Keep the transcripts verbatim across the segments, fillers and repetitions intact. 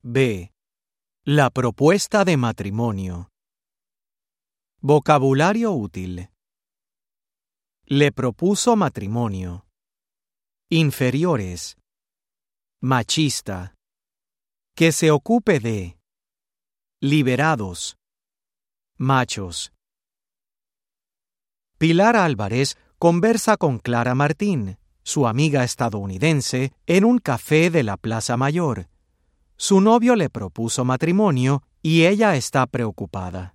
B. La propuesta de matrimonio. Vocabulario útil. Le propuso matrimonio. Inferiores. Machista. Que se ocupe de. Liberados. Machos. Pilar Álvarez conversa con Clara Martín, su amiga estadounidense, en un café de la Plaza Mayor. Su novio le propuso matrimonio y ella está preocupada.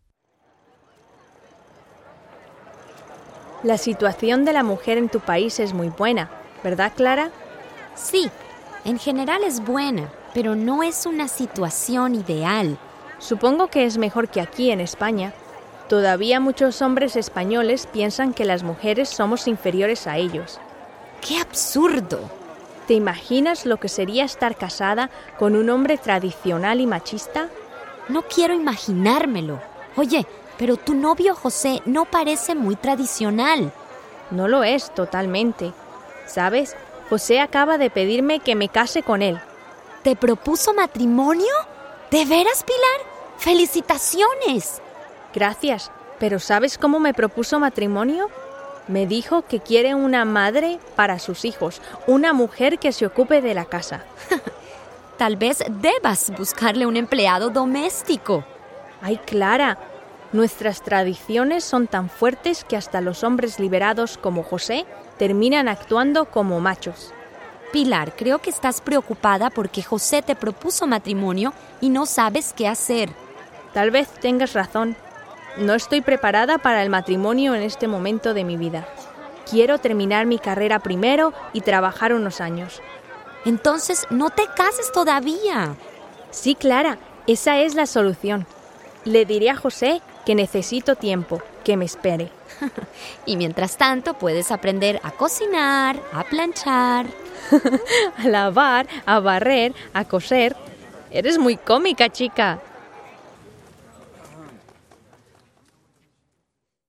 La situación de la mujer en tu país es muy buena, ¿verdad, Clara? Sí, en general es buena, pero no es una situación ideal. Supongo que es mejor que aquí en España. Todavía muchos hombres españoles piensan que las mujeres somos inferiores a ellos. ¡Qué absurdo! ¿Te imaginas lo que sería estar casada con un hombre tradicional y machista? No quiero imaginármelo. Oye, pero tu novio José no parece muy tradicional. No lo es totalmente. ¿Sabes? José acaba de pedirme que me case con él. ¿Te propuso matrimonio? ¿De veras, Pilar? ¡Felicitaciones! Gracias. ¿Pero sabes cómo me propuso matrimonio? Me dijo que quiere una madre para sus hijos, una mujer que se ocupe de la casa. Tal vez debas buscarle un empleado doméstico. ¡Ay, Clara! Nuestras tradiciones son tan fuertes que hasta los hombres liberados como José terminan actuando como machos. Pilar, creo que estás preocupada porque José te propuso matrimonio y no sabes qué hacer. Tal vez tengas razón. No estoy preparada para el matrimonio en este momento de mi vida. Quiero terminar mi carrera primero y trabajar unos años. Entonces, no te cases todavía. Sí, Clara, esa es la solución. Le diré a José que necesito tiempo, que me espere. Y mientras tanto, puedes aprender a cocinar, a planchar, a lavar, a barrer, a coser. Eres muy cómica, chica.